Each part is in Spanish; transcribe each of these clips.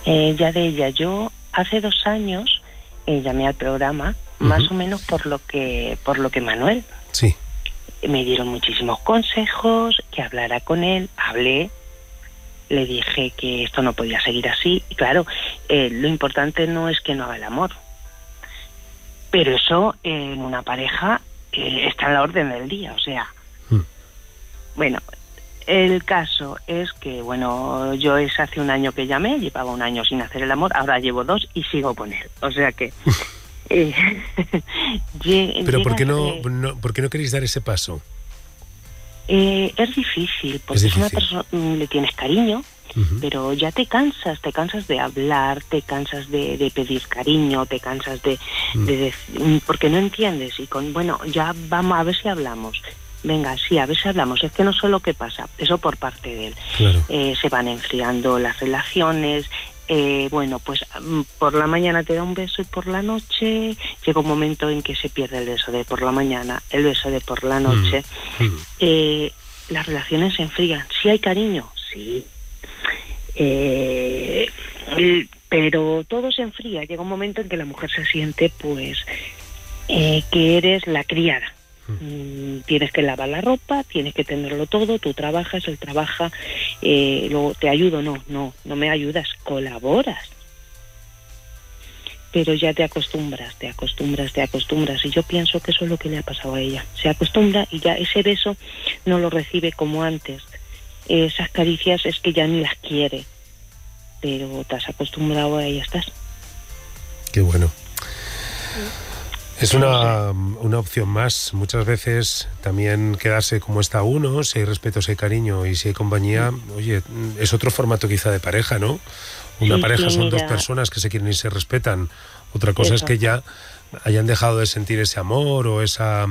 Ya de ella, yo hace 2 años llamé al programa, más o menos por lo que Manuel. Sí. Me dieron muchísimos consejos, que hablara con él, hablé, le dije que esto no podía seguir así. Y claro, lo importante no es que no haga el amor, pero eso en una pareja está en la orden del día, o sea. Bueno, el caso es que, bueno, yo hace 1 año que llamé, llevaba 1 año sin hacer el amor, ahora llevo 2 y sigo con él, o sea que... Pero ¿por qué no queréis dar ese paso? Es difícil, porque es una persona, le tienes cariño, pero ya te cansas de hablar, te cansas de pedir cariño, te cansas de porque no entiendes, y ya vamos a ver si hablamos. Venga, sí, a ver si hablamos. Es que no sé lo que pasa, eso por parte de él. Claro. Se van enfriando las relaciones. Pues por la mañana te da un beso y por la noche llega un momento en que se pierde el beso de por la mañana, el beso de por la noche. Las relaciones se enfrían. Sí hay cariño, sí. Pero todo se enfría. Llega un momento en que la mujer se siente, pues, que eres la criada. Tienes que lavar la ropa, tienes que tenerlo todo, tú trabajas, él trabaja, luego te ayudo, no me ayudas, colaboras. Pero ya te acostumbras, y yo pienso que eso es lo que le ha pasado a ella. Se acostumbra y ya ese beso no lo recibe como antes. Esas caricias es que ya ni las quiere, pero te has acostumbrado a ella, estás. Qué bueno. Es una opción más. Muchas veces también quedarse como está uno, si hay respeto, si hay cariño y si hay compañía, oye, es otro formato quizá de pareja, ¿no? Una pareja son 2 personas que se quieren y se respetan. Otra cosa es que ya hayan dejado de sentir ese amor o esa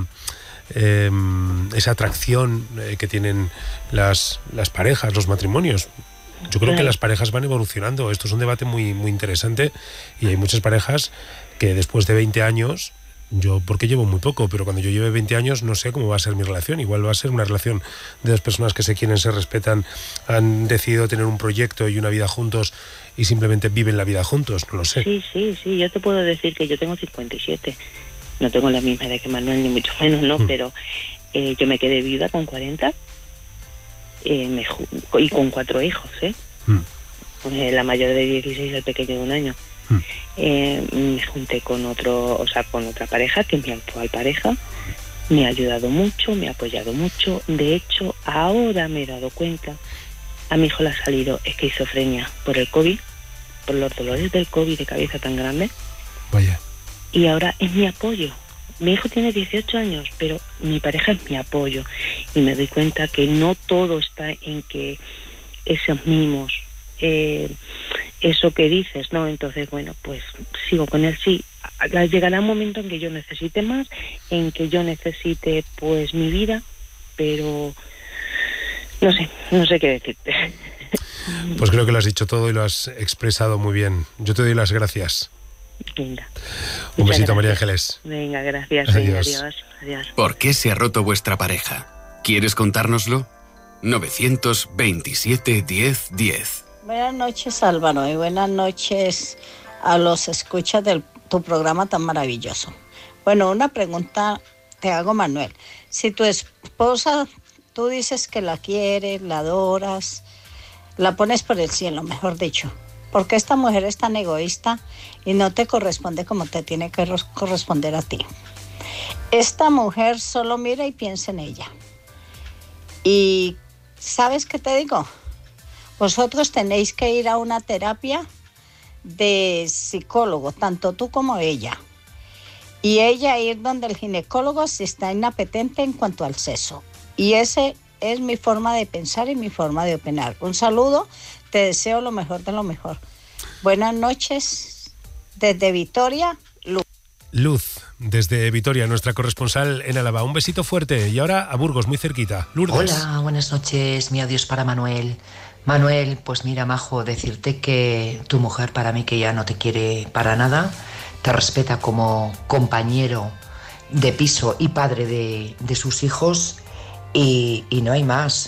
atracción que tienen las parejas, los matrimonios. Yo creo que las parejas van evolucionando. Esto es un debate muy, muy interesante y hay muchas parejas que después de 20 años... Yo, porque llevo muy poco, pero cuando yo lleve 20 años no sé cómo va a ser mi relación. Igual va a ser una relación de 2 personas que se quieren, se respetan, han decidido tener un proyecto y una vida juntos y simplemente viven la vida juntos, no lo sé. Sí, yo te puedo decir que yo tengo 57. No tengo la misma edad que Manuel, ni mucho menos, ¿no? Pero yo me quedé viuda con 40 y con 4 hijos, la mayor de 16 y el pequeño de 1 año. Me junté con otra pareja, que es mi actual pareja. Me ha ayudado mucho, me ha apoyado mucho. De hecho, ahora me he dado cuenta, a mi hijo le ha salido esquizofrenia por el COVID, por los dolores del COVID de cabeza tan grande. Vaya. Y ahora es mi apoyo. Mi hijo tiene 18 años, pero mi pareja es mi apoyo. Y me doy cuenta que no todo está en que esos mimos, eso que dices, ¿no? Entonces, bueno, pues sigo con él, sí. Llegará un momento en que yo necesite más, en que yo necesite, pues, mi vida, pero no sé qué decirte. Pues creo que lo has dicho todo y lo has expresado muy bien. Yo te doy las gracias. Venga. Un besito, María Ángeles. Venga, gracias. Adiós. Adiós. ¿Por qué se ha roto vuestra pareja? ¿Quieres contárnoslo? 927 10 10. Buenas noches, Álvaro, y buenas noches a los escuchas de tu programa tan maravilloso. Bueno, una pregunta te hago, Manuel. Si tu esposa, tú dices que la quieres, la adoras, la pones por el cielo, mejor dicho, ¿por qué esta mujer es tan egoísta y no te corresponde como te tiene que corresponder a ti? Esta mujer solo mira y piensa en ella. Y ¿sabes qué te digo? Vosotros tenéis que ir a una terapia de psicólogo, tanto tú como ella. Y ella ir donde el ginecólogo si está inapetente en cuanto al sexo. Y ese es mi forma de pensar y mi forma de opinar. Un saludo, te deseo lo mejor de lo mejor. Buenas noches, desde Vitoria, Luz. Luz, desde Vitoria, nuestra corresponsal en Álava. Un besito fuerte. Y ahora a Burgos, muy cerquita. Lourdes. Hola, buenas noches. Mi adiós para Manuel. Manuel, pues mira, majo, decirte que tu mujer para mí que ya no te quiere para nada, te respeta como compañero de piso y padre de sus hijos y no hay más.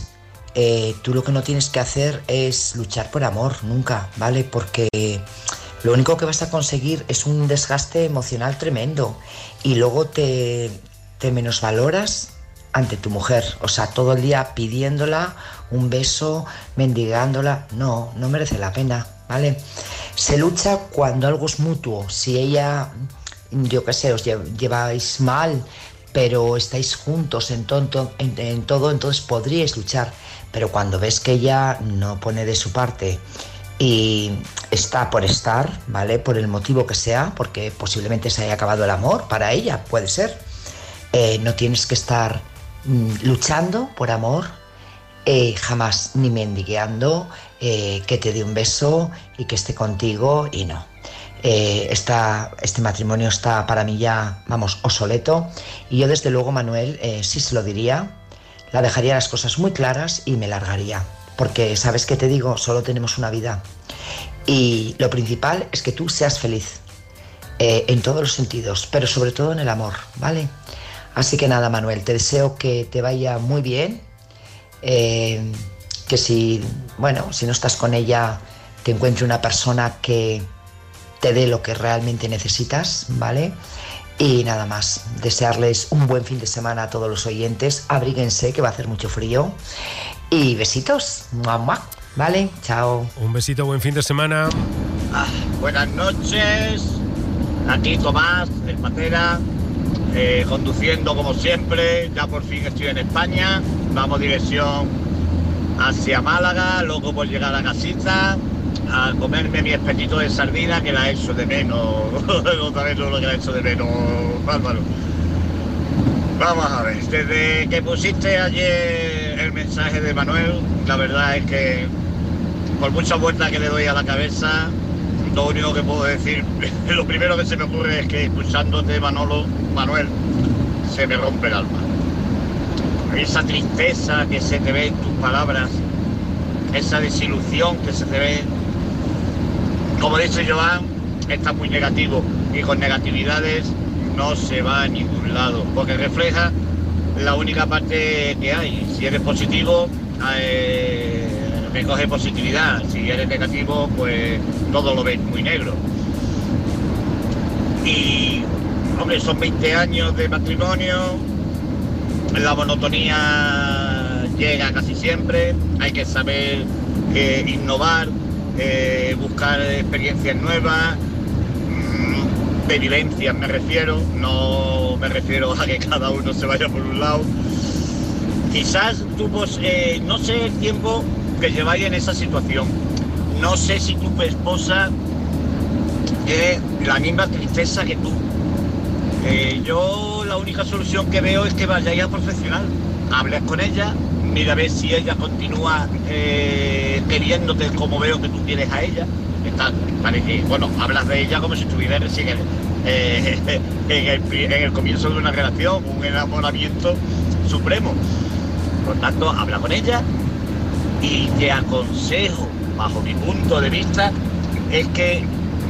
tú lo que no tienes que hacer es luchar por amor, nunca, ¿vale? Porque lo único que vas a conseguir es un desgaste emocional tremendo y luego te menosvaloras ante tu mujer, o sea, todo el día pidiéndola un beso, mendigándola, no merece la pena, ¿vale? Se lucha cuando algo es mutuo, si ella, yo qué sé, os lleváis mal, pero estáis juntos en todo, entonces podríais luchar, pero cuando ves que ella no pone de su parte y está por estar, ¿vale? Por el motivo que sea, porque posiblemente se haya acabado el amor para ella, puede ser, no tienes que estar luchando por amor, jamás, ni mendigueando que te dé un beso y que esté contigo, y no. Este matrimonio está para mí ya, vamos, obsoleto, y yo desde luego, Manuel, sí se lo diría, la dejaría las cosas muy claras y me largaría, porque sabes que te digo, solo tenemos una vida y lo principal es que tú seas feliz en todos los sentidos, pero sobre todo en el amor, ¿vale? Así que nada, Manuel, te deseo que te vaya muy bien, que si no estás con ella, te encuentre una persona que te dé lo que realmente necesitas, ¿vale? Y nada más, desearles un buen fin de semana a todos los oyentes, abríguense que va a hacer mucho frío y besitos, ¡mua! ¿Vale? Chao. Un besito, buen fin de semana. Buenas noches, aquí Tomás, del Patera, conduciendo como siempre, ya por fin estoy en España, vamos dirección hacia Málaga, loco por llegar a casita, a comerme mi espetito de sardina que la he hecho de menos, no sabes lo que la he hecho de menos, Álvaro. Vamos a ver, desde que pusiste ayer el mensaje de Manuel, la verdad es que por mucha vuelta que le doy a la cabeza, lo único que puedo decir, lo primero que se me ocurre es que escuchándote, Manuel, se me rompe el alma. Esa tristeza que se te ve en tus palabras, esa desilusión que se te ve, como dice Joan, está muy negativo y con negatividades no se va a ningún lado, porque refleja la única parte que hay. Si eres positivo, recoge positividad, si eres negativo, pues todo lo ves muy negro. Y, hombre, son 20 años de matrimonio, la monotonía llega casi siempre, hay que saber innovar, buscar experiencias nuevas, de vivencias me refiero, no me refiero a que cada uno se vaya por un lado. Quizás tú, no sé el tiempo que lleváis en esa situación, no sé si tu esposa es la misma tristeza que tú. Yo la única solución que veo es que vayáis a profesional, hables con ella, mira a ver si ella continúa queriéndote como veo que tú quieres a ella. Parece, hablas de ella como si estuviera recién en el comienzo de una relación, un enamoramiento supremo. Por tanto, habla con ella y te aconsejo, bajo mi punto de vista, es que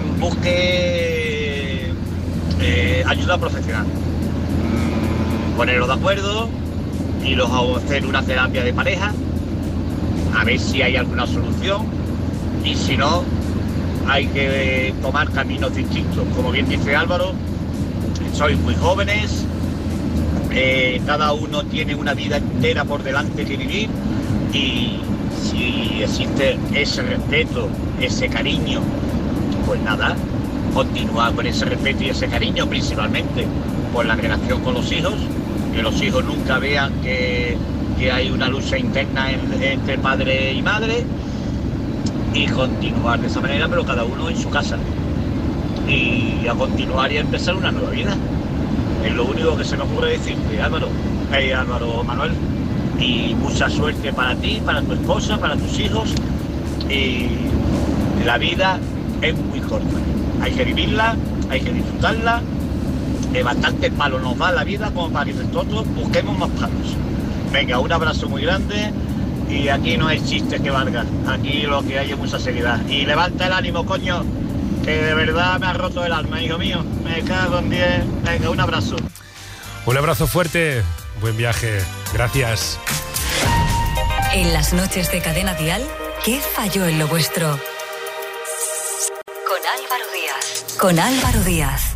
busque ayuda profesional. Poneros de acuerdo, iros a hacer una terapia de pareja, a ver si hay alguna solución, y si no, hay que tomar caminos distintos. Como bien dice Álvaro, sois muy jóvenes, cada uno tiene una vida entera por delante que vivir, y si existe ese respeto, ese cariño, pues nada, continuar con ese respeto y ese cariño, principalmente por la relación con los hijos, que los hijos nunca vean que hay una lucha interna entre padre y madre, y continuar de esa manera, pero cada uno en su casa, y a continuar y a empezar una nueva vida. Es lo único que se me ocurre decirte, Álvaro, Manuel, y mucha suerte para ti, para tu esposa, para tus hijos. Y la vida es muy corta, hay que vivirla, hay que disfrutarla. Bastante palos nos da la vida como para que nosotros busquemos más palos. Venga, un abrazo muy grande. Y aquí no hay chistes que valgan, aquí lo que hay es mucha seriedad. Y levanta el ánimo, coño, que de verdad me ha roto el alma, hijo mío. Me cago en 10. Venga, un abrazo. Un abrazo fuerte, buen viaje, gracias. En las noches de Cadena Dial, ¿qué falló en lo vuestro? Con Álvaro Díaz. Con Álvaro Díaz.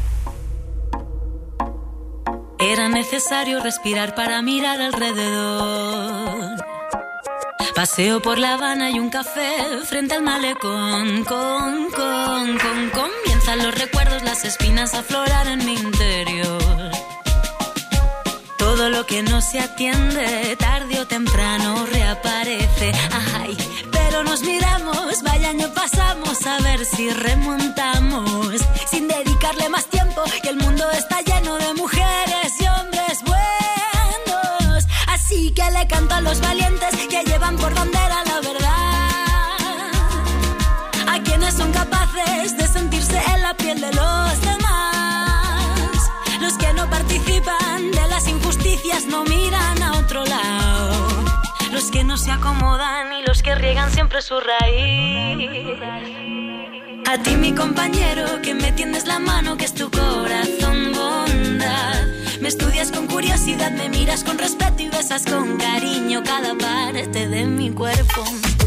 Era necesario respirar para mirar alrededor. Paseo por La Habana y un café frente al malecón. Comienzan los recuerdos, las espinas a aflorar en mi interior. Todo lo que no se atiende, tarde o temprano reaparece. Ay, pero nos miramos, vaya año pasamos, a ver si remontamos. Sin dedicarle más tiempo, que el mundo está lleno de mujeres y hombres buenos. Así que le canto a los valientes que llevan por bandera la verdad. A quienes son capaces de sentirse en la piel de los demás. Los que no participan de las injusticias no miran a otro lado. Los que no se acomodan y los que riegan siempre su raíz. A ti mi compañero que me tiendes la mano, que es tu corazón bondad. Me estudias con curiosidad, me miras con respeto y besas con cariño cada parte de mi cuerpo.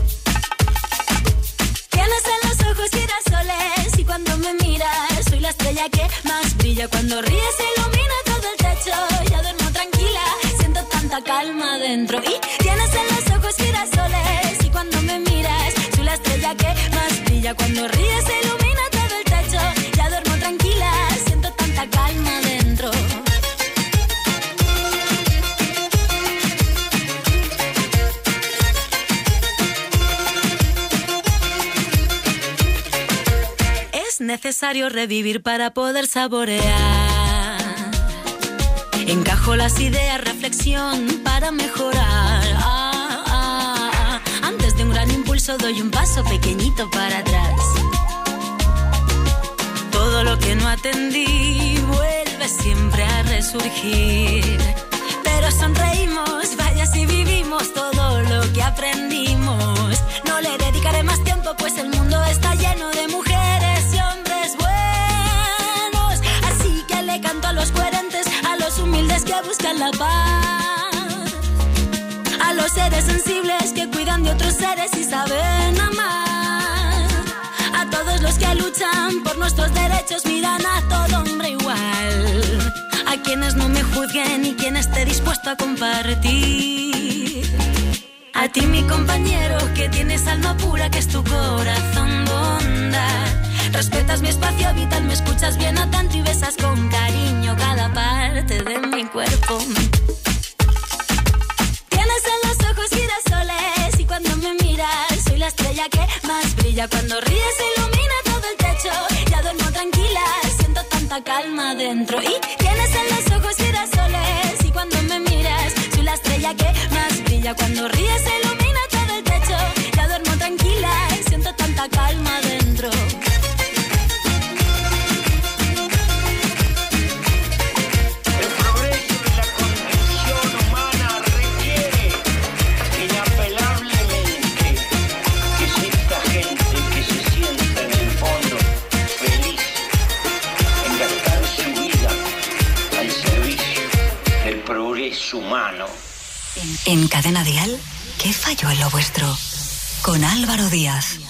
Tienes en los ojos girasoles y cuando me miras soy la estrella que más brilla. Cuando ríes se ilumina todo el techo, ya duermo tranquila, siento tanta calma dentro. Y tienes en los ojos girasoles y cuando me miras soy la estrella que más brilla. Cuando ríes se ilumina todo el techo, ya duermo tranquila, siento tanta calma dentro. Es necesario revivir para poder saborear. Encajo las ideas, reflexión para mejorar. Antes de un gran impulso doy un paso pequeñito para atrás. Todo lo que no atendí vuelve siempre a resurgir. Pero sonreímos, vaya si vivimos todo lo que aprendimos. No le dedicaré más tiempo, pues el mundo está lleno de mujeres y hombres buenos. Así que le canto a los coherentes, a los humildes que buscan la paz, a los seres sensibles que cuidan de otros seres y saben amar, a todos los que luchan por nuestros derechos, miran a todo hombre igual, a quienes no me juzguen y quien esté dispuesto a compartir. A ti mi compañero que tienes alma pura, que es tu corazón bondad. Respetas mi espacio vital, me escuchas bien atento y besas con cariño cada parte de mi cuerpo. Tienes en los ojos girasoles y cuando me miras soy la estrella que más brilla. Cuando ríes se ilumina todo el techo, ya duermo tranquila, siento tanta calma dentro. Y tienes en los ojos girasoles y cuando me miras soy la estrella que más brilla. Cuando ríes se ilumina todo el techo, ya duermo tranquila, siento tanta calma dentro. Humano. En Cadena Dial, ¿qué falló en lo vuestro? Con Álvaro Díaz.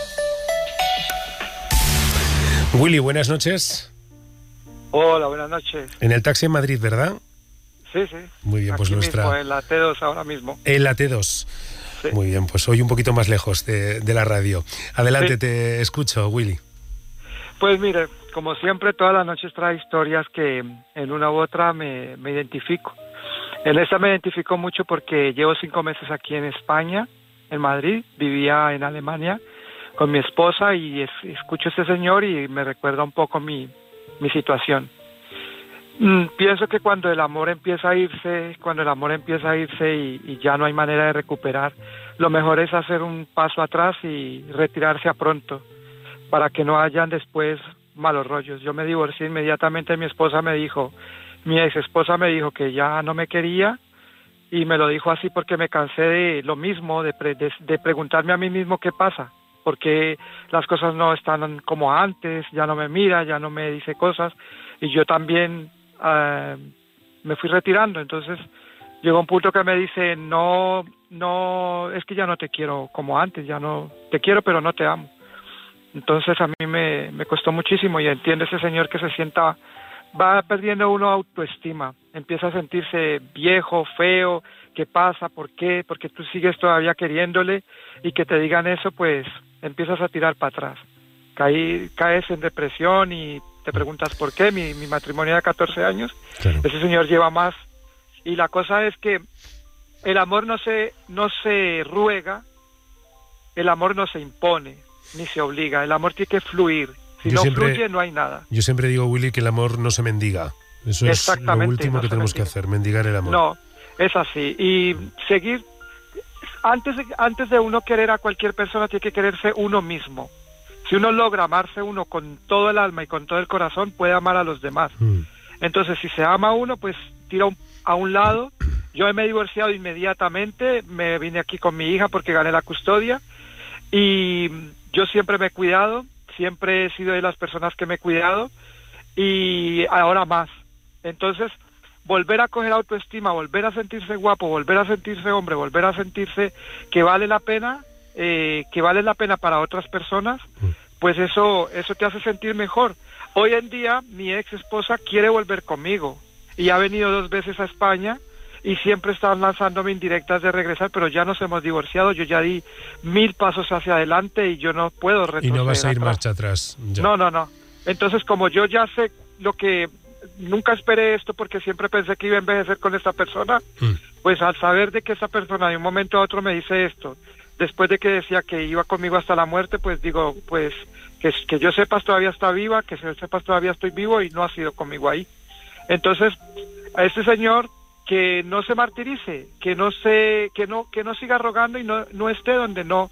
Willy, buenas noches. Hola, buenas noches. En el taxi en Madrid, ¿verdad? Sí, sí. Muy bien, aquí pues nuestra... mismo, en la T2 ahora mismo. En la T2. Sí. Muy bien, pues hoy un poquito más lejos de la radio. Adelante, sí. Te escucho, Willy. Pues mire, como siempre, todas las noches trae historias que en una u otra me identifico. En esta me identifico mucho porque llevo 5 meses aquí en España, en Madrid. Vivía en Alemania con mi esposa y escucho a este señor y me recuerda un poco mi situación. Pienso que cuando el amor empieza a irse, y ya no hay manera de recuperar, lo mejor es hacer un paso atrás y retirarse a pronto para que no hayan después malos rollos. Yo me divorcié inmediatamente, mi ex esposa me dijo que ya no me quería y me lo dijo así porque me cansé de lo mismo, de preguntarme a mí mismo qué pasa, porque las cosas no están como antes, ya no me mira, ya no me dice cosas y yo también me fui retirando. Entonces llegó un punto que me dice, no, es que ya no te quiero como antes, ya no, te quiero pero no te amo. Entonces a mí me costó muchísimo, y entiende ese señor que se sienta, va perdiendo uno autoestima, empieza a sentirse viejo, feo. ¿Qué pasa? ¿Por qué? Porque tú sigues todavía queriéndole, y que te digan eso, pues empiezas a tirar para atrás. Caes en depresión y te preguntas por qué. Mi matrimonio de 14 años, claro. Ese señor lleva más. Y la cosa es que el amor no se ruega, el amor no se impone, ni se obliga. El amor tiene que fluir. Si no fluye, no hay nada. Yo siempre digo, Willy, que el amor no se mendiga. Eso es lo último que tenemos que hacer, mendigar el amor. No, es así. Y seguir, antes de uno querer a cualquier persona, tiene que quererse uno mismo. Si uno logra amarse uno con todo el alma y con todo el corazón, puede amar a los demás. Entonces, si se ama a uno, pues tira a un lado. Yo me he divorciado inmediatamente, me vine aquí con mi hija porque gané la custodia, y yo siempre me he cuidado, siempre he sido de las personas que me he cuidado, y ahora más. Entonces, volver a coger autoestima, volver a sentirse guapo, volver a sentirse hombre, volver a sentirse que vale la pena para otras personas, pues eso te hace sentir mejor. Hoy en día mi ex esposa quiere volver conmigo y ha venido 2 veces a España y siempre están lanzándome indirectas de regresar, pero ya nos hemos divorciado. Yo ya di 1000 pasos hacia adelante y yo no puedo retroceder. Y no vas a ir marcha atrás. Ya. No. Entonces, como yo ya sé lo que... Nunca esperé esto porque siempre pensé que iba a envejecer con esta persona, pues al saber de que esa persona de un momento a otro me dice esto, después de que decía que iba conmigo hasta la muerte, pues digo, pues que yo sepas todavía está viva, que sepas todavía estoy vivo, y no ha sido conmigo ahí. Entonces, a este señor, que no se martirice, que no siga rogando y no esté donde no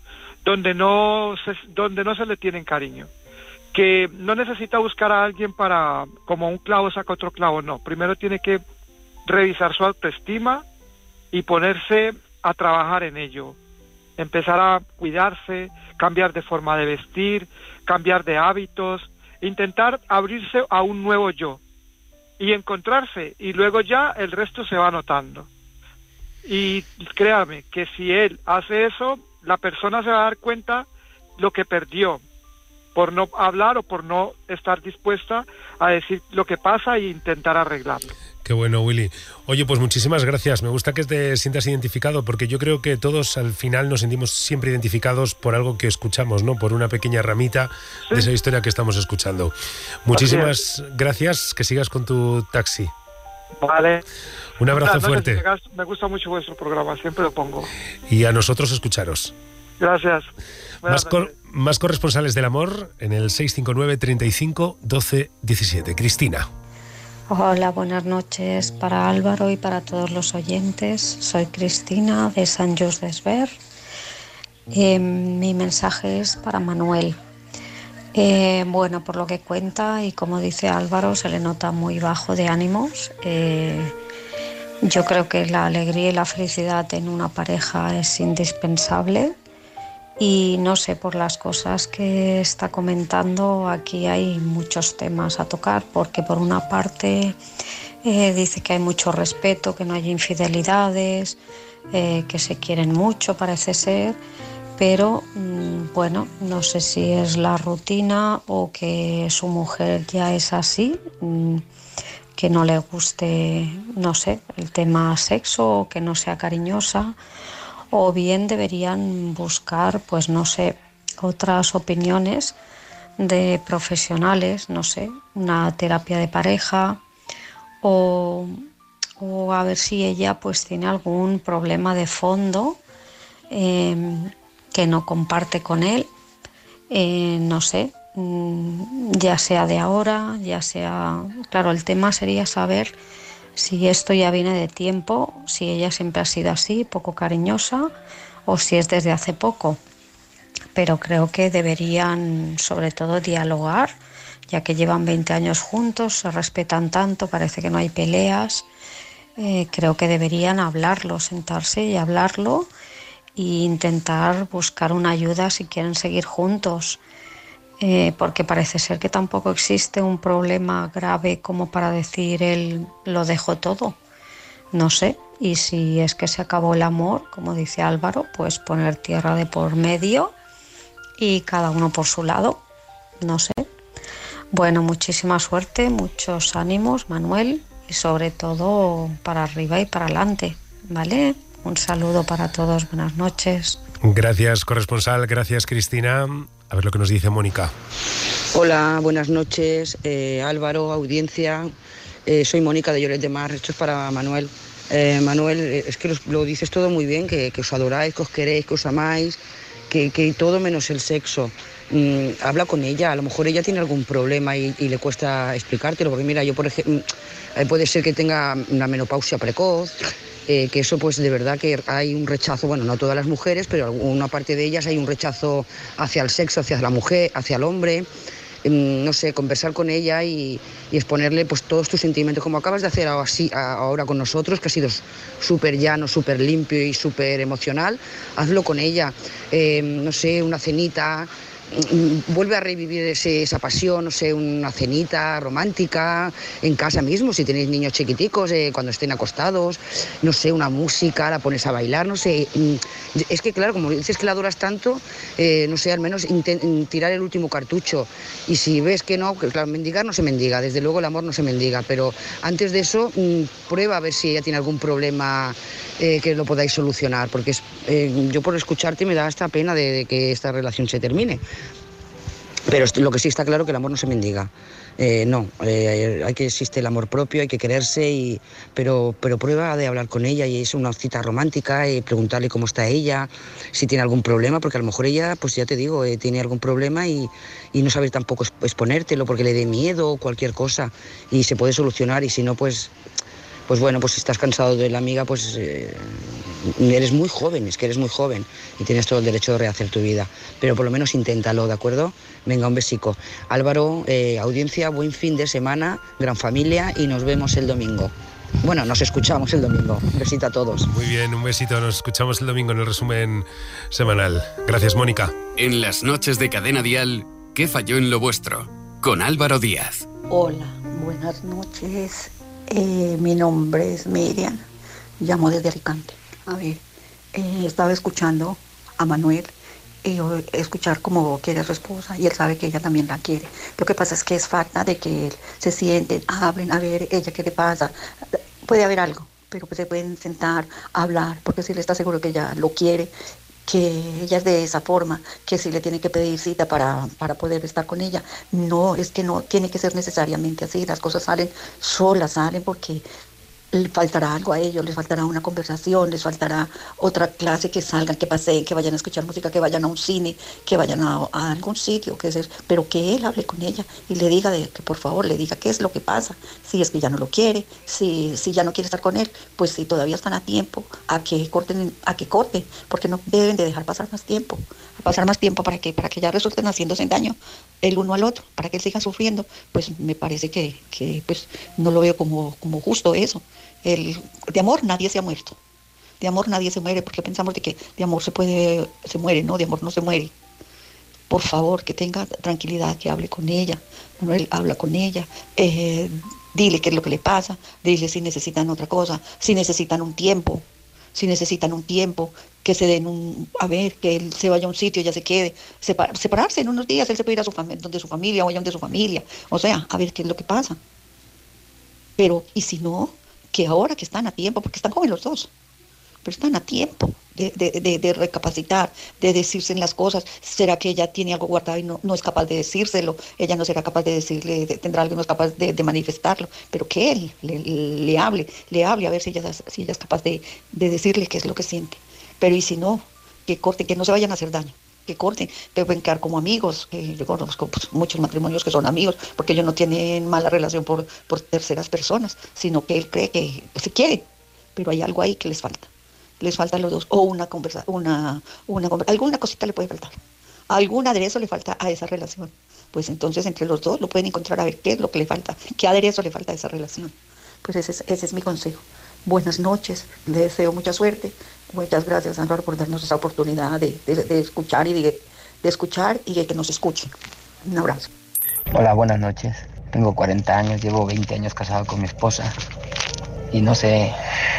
se le tienen cariño. Que no necesita buscar a alguien para, como un clavo saca otro clavo, no. Primero tiene que revisar su autoestima y ponerse a trabajar en ello. Empezar a cuidarse, cambiar de forma de vestir, cambiar de hábitos, intentar abrirse a un nuevo yo y encontrarse, y luego ya el resto se va notando. Y créame que si él hace eso, la persona se va a dar cuenta lo que perdió por no hablar o por no estar dispuesta a decir lo que pasa e intentar arreglarlo. Qué bueno, Willy. Oye, pues muchísimas gracias. Me gusta que te sientas identificado, porque yo creo que todos al final nos sentimos siempre identificados por algo que escuchamos, ¿no? Por una pequeña ramita de esa historia que estamos escuchando. Muchísimas gracias, que sigas con tu taxi. Vale. Un abrazo fuerte. Me gusta mucho vuestro programa, siempre lo pongo. Y a nosotros escucharos. Gracias. Más corresponsales del amor en el 659 35 12 17. Cristina. Hola, buenas noches para Álvaro y para todos los oyentes. Soy Cristina de Sant Just Desvern. Mi mensaje es para Manuel. Bueno, por lo que cuenta y como dice Álvaro, se le nota muy bajo de ánimos. Yo creo que la alegría y la felicidad en una pareja es indispensable. Y no sé, por las cosas que está comentando, aquí hay muchos temas a tocar, porque por una parte dice que hay mucho respeto, que no hay infidelidades, que se quieren mucho, parece ser, pero bueno, no sé si es la rutina o que su mujer ya es así, que no le guste, no sé, el tema sexo, o que no sea cariñosa. O bien deberían buscar, pues no sé, otras opiniones de profesionales, no sé, una terapia de pareja, o a ver si ella pues tiene algún problema de fondo que no comparte con él, no sé, ya sea de ahora, ya sea... Claro, el tema sería saber si esto ya viene de tiempo, si ella siempre ha sido así, poco cariñosa, o si es desde hace poco. Pero creo que deberían, sobre todo, dialogar, ya que llevan 20 años juntos, se respetan tanto, parece que no hay peleas. Creo que deberían hablarlo, sentarse y hablarlo e intentar buscar una ayuda si quieren seguir juntos. Porque parece ser que tampoco existe un problema grave como para decir él lo dejó todo. no sé. Y si es que se acabó el amor, como dice Álvaro, pues poner tierra de por medio y cada uno por su lado, no sé. Bueno, muchísima suerte, muchos ánimos, Manuel, y sobre todo para arriba y para adelante, ¿vale? Un saludo para todos, buenas noches. Gracias, corresponsal, gracias, Cristina. A ver lo que nos dice Mónica. Hola, buenas noches, Álvaro, audiencia. Soy Mónica de Lloret de Mar, esto es para Manuel. Manuel, es que lo dices todo muy bien, que os adoráis, que os queréis, que os amáis, que todo menos el sexo. Habla con ella, a lo mejor ella tiene algún problema y le cuesta explicártelo, porque mira, yo por ejemplo, puede ser que tenga una menopausia precoz, que eso pues de verdad que hay un rechazo, bueno, no todas las mujeres, pero una parte de ellas hay un rechazo hacia el sexo, hacia la mujer, hacia el hombre. No sé, conversar con ella y exponerle pues todos tus sentimientos, como acabas de hacer así ahora con nosotros, que ha sido súper llano, súper limpio y súper emocional. Hazlo con ella, no sé, una cenita, vuelve a revivir esa pasión, no sé, una cenita romántica en casa mismo, si tenéis niños chiquiticos, cuando estén acostados, no sé, una música, la pones a bailar, no sé. Es que claro, como dices que la adoras tanto, no sé, al menos tirar el último cartucho, y si ves que no, que claro, mendigar no se mendiga, desde luego el amor no se mendiga, pero antes de eso prueba a ver si ella tiene algún problema que lo podáis solucionar, porque yo por escucharte me da esta pena de que esta relación se termine. Pero lo que sí está claro que el amor no se mendiga. Hay que existe el amor propio, hay que quererse, pero prueba de hablar con ella y es una cita romántica, y preguntarle cómo está ella, si tiene algún problema, porque a lo mejor ella, pues ya te digo, tiene algún problema y no sabe tampoco exponértelo porque le dé miedo o cualquier cosa, y se puede solucionar, y si no, pues bueno, pues si estás cansado de la amiga, pues eres muy joven, es que eres muy joven y tienes todo el derecho de rehacer tu vida, pero por lo menos inténtalo, ¿de acuerdo? Venga, un besico. Álvaro, audiencia, buen fin de semana, gran familia, y nos vemos el domingo. Bueno, nos escuchamos el domingo. Un besito a todos. Muy bien, un besito. Nos escuchamos el domingo en el resumen semanal. Gracias, Mónica. En las noches de Cadena Dial, ¿qué falló en lo vuestro? Con Álvaro Díaz. Hola, buenas noches. Mi nombre es Miriam, llamo desde Alicante. A ver, estaba escuchando a Manuel, escuchar cómo quiere a su esposa, y él sabe que ella también la quiere. Lo que pasa es que es falta de que se sienten, hablen, a ver, ella qué le pasa. Puede haber algo, pero pues se pueden sentar, hablar, porque si él está seguro que ella lo quiere, que ella es de esa forma, que si le tiene que pedir cita para poder estar con ella. No, es que no tiene que ser necesariamente así, las cosas salen solas, salen porque le faltará algo a ellos, les faltará una conversación, les faltará otra clase, que salgan, que paseen, que vayan a escuchar música, que vayan a un cine, que vayan a algún sitio, pero que él hable con ella y le diga que por favor le diga qué es lo que pasa, si es que ya no lo quiere, si ya no quiere estar con él, pues si todavía están a tiempo, a que corten, porque no deben de dejar pasar más tiempo, para que ya resulten haciéndose daño el uno al otro, para que él siga sufriendo. Pues me parece que pues no lo veo como justo eso. De amor nadie se ha muerto. De amor nadie se muere, porque pensamos de que de amor se muere, no, de amor no se muere. Por favor, que tenga tranquilidad, que hable con ella. Manuel, habla con ella, dile qué es lo que le pasa, dile si necesitan otra cosa, si necesitan un tiempo, que se den que él se vaya a un sitio, ella se quede, separarse en unos días, él se puede ir a donde su familia, o allá donde su familia, o sea, a ver qué es lo que pasa. Pero, y si no, que ahora que están a tiempo, porque están jóvenes los dos, pero están a tiempo de recapacitar, de decirse las cosas. ¿Será que ella tiene algo guardado y no es capaz de decírselo? Ella no será capaz de decirle, tendrá algo, no es capaz de manifestarlo, pero que él le hable a ver si ella es capaz de decirle qué es lo que siente. Pero y si no, que corten, que no se vayan a hacer daño, que corten, pero pueden quedar como amigos. Yo conozco muchos matrimonios que son amigos, porque ellos no tienen mala relación por terceras personas, sino que él cree que se quiere, pero hay algo ahí que les falta a los dos, o una conversación, alguna cosita le puede faltar, algún aderezo le falta a esa relación. Pues entonces entre los dos lo pueden encontrar, a ver qué es lo que le falta, qué aderezo le falta a esa relación. Pues ese es mi consejo. Buenas noches, le deseo mucha suerte. Muchas gracias, Álvaro, por darnos esa oportunidad de escuchar y de escuchar y de que nos escuchen. Un abrazo. Hola, buenas noches. Tengo 40 años, llevo 20 años casado con mi esposa y no sé,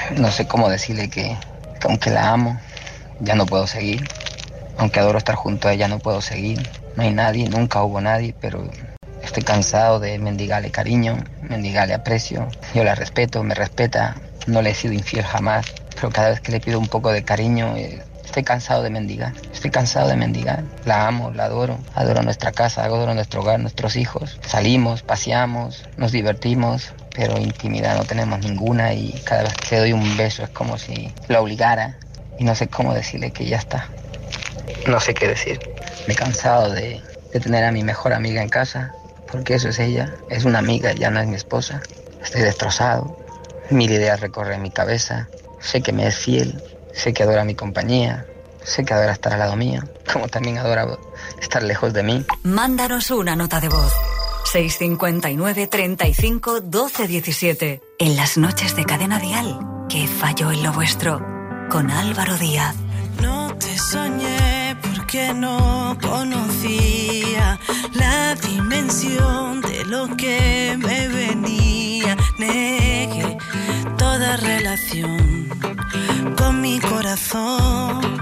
No sé cómo decirle que aunque la amo, ya no puedo seguir. Aunque adoro estar junto a ella, no puedo seguir. No hay nadie, nunca hubo nadie, pero estoy cansado de mendigarle cariño, mendigarle aprecio. Yo la respeto, me respeta, no le he sido infiel jamás, pero cada vez que le pido un poco de cariño, estoy cansado de mendigar. Estoy cansado de mendigar. La amo, la adoro. Adoro nuestra casa, adoro nuestro hogar, nuestros hijos. Salimos, paseamos, nos divertimos, pero intimidad no tenemos ninguna y cada vez que le doy un beso es como si la obligara y no sé cómo decirle que ya está. No sé qué decir. Me he cansado de tener a mi mejor amiga en casa, porque eso es ella. Es una amiga, ya no es mi esposa. Estoy destrozado. 1000 ideas recorren mi cabeza. Sé que me es fiel. Sé que adora mi compañía. Sé que adora estar al lado mío, como también adora estar lejos de mí. Mándanos una nota de voz. 659 35 12 17. En las noches de Cadena Dial. ¿Qué falló en lo vuestro? Con Álvaro Díaz. No te soñé porque no conocía la dimensión de lo que me venía. Negué toda relación con mi corazón.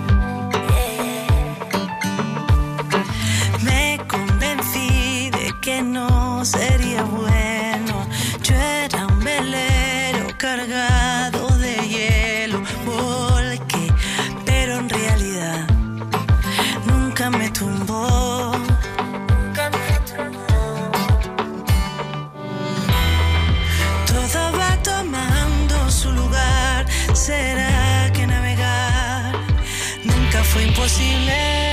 Me convencí de que no sería bueno. Yo era un velero cargado de hielo. Volqué, pero en realidad nunca me tumbó. Todo va tomando su lugar. ¿Será que navegar nunca fue imposible?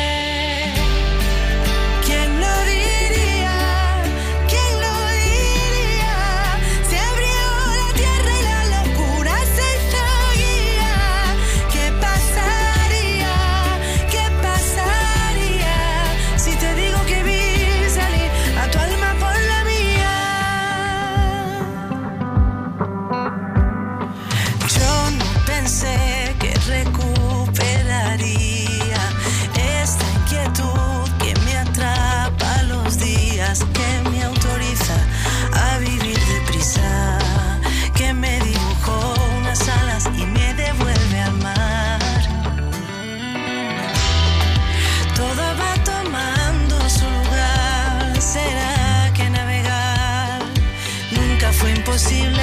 ¿Quién lo diría? ¿Quién lo diría? Se abrió la tierra y la locura se hizo guía. ¿Qué pasaría? ¿Qué pasaría si te digo que vi salir a tu alma por la mía? Yo no pensé que recuperaría esta inquietud que me atrapa los días, que me autoriza a vivir deprisa, que me dibujó unas alas y me devuelve al mar. Todo va tomando su lugar. ¿Será que navegar nunca fue imposible?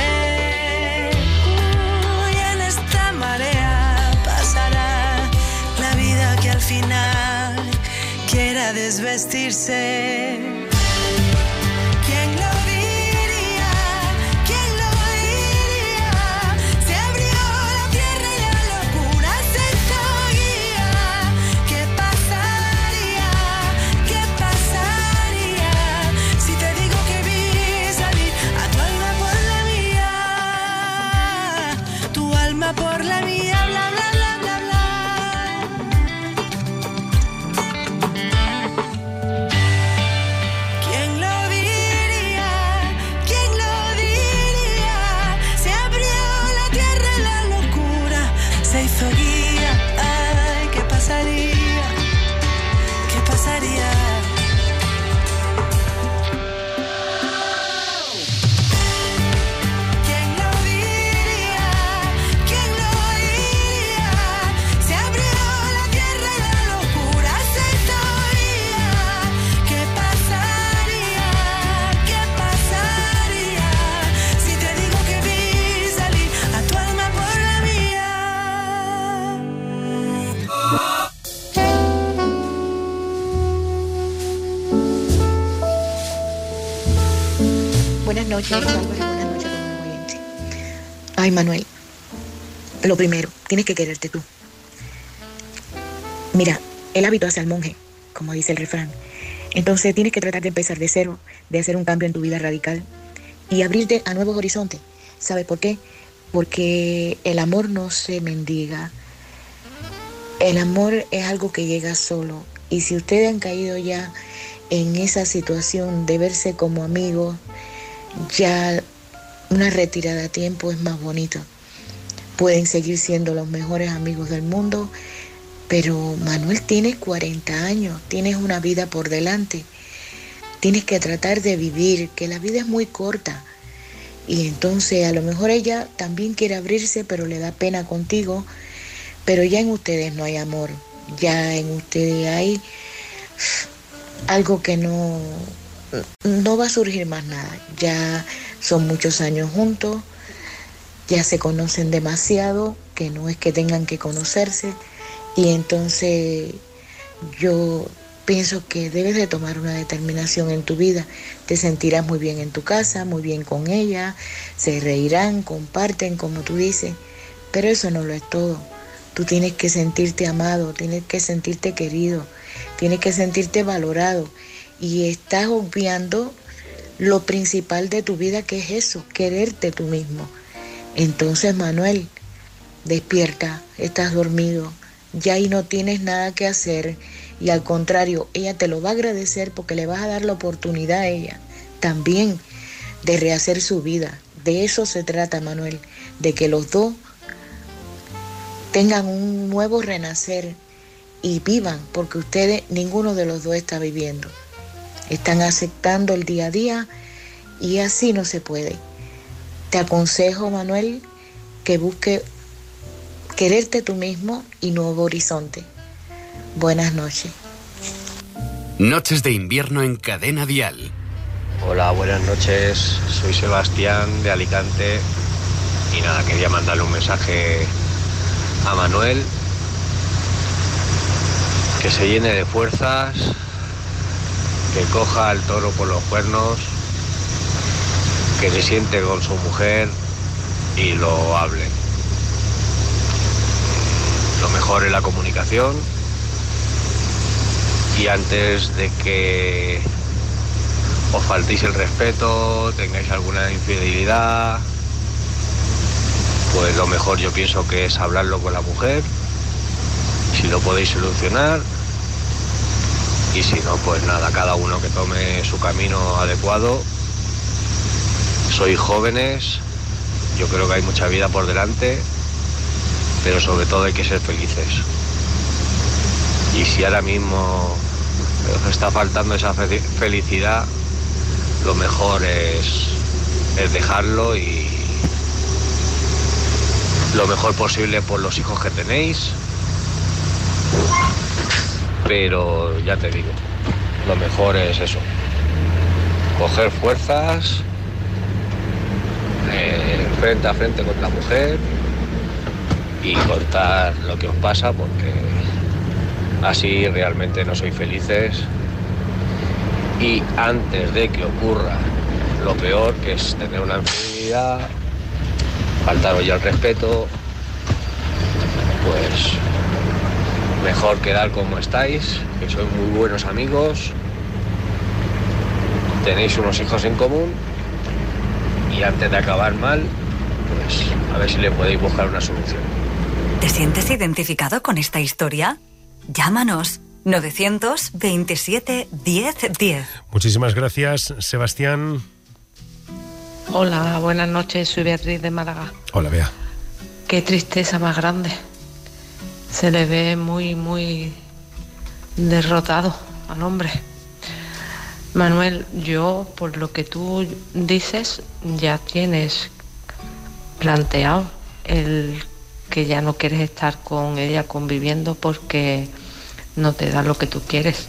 Y en esta marea pasará la vida que al final quiera desvestirse. ¿Quién lo diría? ¿Quién lo diría? Se abrió la tierra y la locura se hizo guía. ¿Qué pasaría? ¿Qué pasaría si te digo que vi salir a tu alma por la mía? Tu alma por la mía, bla, bla, bla, bla, bla. ¿Quién lo diría? ¿Quién lo diría? Se abrió la tierra y la locura se hizo guía. Ay, ¿qué pasaría? ¿Qué pasaría? ¿Quién lo diría? ¿Quién lo diría? Se abrió la tierra y la locura se hizo guía. ¿Qué pasaría? ¿Qué pasaría si te digo que vi salir a tu alma por la mía? Buenas noches, Álvaro, buenas noches, don oyente. Ay, Manuel, lo primero, tienes que quererte tú. Mira, el hábito hace al monje, como dice el refrán. Entonces tienes que tratar de empezar de cero, de hacer un cambio en tu vida radical y abrirte a nuevos horizontes. ¿Sabes por qué? Porque el amor no se mendiga. El amor es algo que llega solo. Y si ustedes han caído ya en esa situación de verse como amigos, ya una retirada a tiempo es más bonito. Pueden seguir siendo los mejores amigos del mundo, pero Manuel, tienes 40 años, tienes una vida por delante. Tienes que tratar de vivir, que la vida es muy corta. Y entonces a lo mejor ella también quiere abrirse, pero le da pena contigo. Pero ya en ustedes no hay amor, ya en ustedes hay algo que no va a surgir más nada. Ya son muchos años juntos, ya se conocen demasiado, que no es que tengan que conocerse. Y entonces yo pienso que debes de tomar una determinación en tu vida. Te sentirás muy bien en tu casa, muy bien con ella, se reirán, comparten, como tú dices, pero eso no lo es todo. Tú tienes que sentirte amado, tienes que sentirte querido, tienes que sentirte valorado, y estás obviando lo principal de tu vida, que es eso, quererte tú mismo. Entonces, Manuel, despierta, estás dormido, ya ahí no tienes nada que hacer, y al contrario, ella te lo va a agradecer porque le vas a dar la oportunidad a ella también de rehacer su vida. De eso se trata, Manuel, de que los dos tengan un nuevo renacer y vivan, porque ustedes, ninguno de los dos está viviendo. Están aceptando el día a día y así no se puede. Te aconsejo, Manuel, que busque quererte tú mismo y nuevo horizonte. Buenas noches. Noches de invierno en Cadena Dial. Hola, buenas noches. Soy Sebastián de Alicante y nada, quería mandarle un mensaje a Manuel, que se llene de fuerzas, que coja al toro por los cuernos, que se siente con su mujer y lo hable. Lo mejor es la comunicación, y antes de que os faltéis el respeto, tengáis alguna infidelidad, pues lo mejor yo pienso que es hablarlo con la mujer, si lo podéis solucionar, y si no, pues nada, cada uno que tome su camino adecuado. Sois jóvenes, yo creo que hay mucha vida por delante, pero sobre todo hay que ser felices. Y si ahora mismo os está faltando esa felicidad, lo mejor es dejarlo, y lo mejor posible por los hijos que tenéis. Pero ya te digo, lo mejor es eso, coger fuerzas, frente a frente con la mujer, y contar lo que os pasa, porque así realmente no sois felices. Y antes de que ocurra lo peor, que es tener una enfermedad, faltaros ya el respeto, pues mejor quedar como estáis, que sois muy buenos amigos, tenéis unos hijos en común, y antes de acabar mal, pues a ver si le podéis buscar una solución. ¿Te sientes identificado con esta historia? Llámanos 927 10 10. Muchísimas gracias, Sebastián. Hola, buenas noches, soy Beatriz de Málaga. Hola, Bea. Qué tristeza más grande. Se le ve muy, muy derrotado al hombre. Manuel, yo, por lo que tú dices, ya tienes planteado el que ya no quieres estar con ella conviviendo porque no te da lo que tú quieres.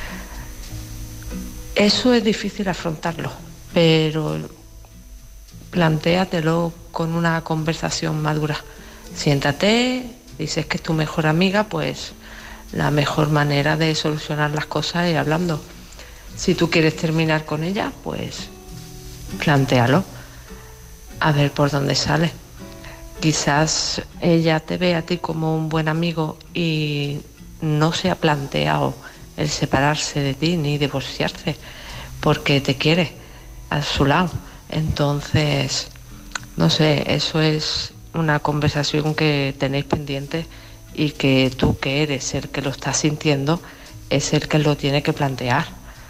Eso es difícil afrontarlo, pero plantéatelo con una conversación madura. Siéntate, dices que es tu mejor amiga, pues la mejor manera de solucionar las cosas es hablando. Si tú quieres terminar con ella, pues plantéalo, a ver por dónde sale. Quizás ella te ve a ti como un buen amigo y no se ha planteado el separarse de ti ni divorciarse, porque te quiere a su lado. Entonces, no sé, eso es una conversación que tenéis pendiente, y que tú, que eres el que lo está sintiendo, es el que lo tiene que plantear.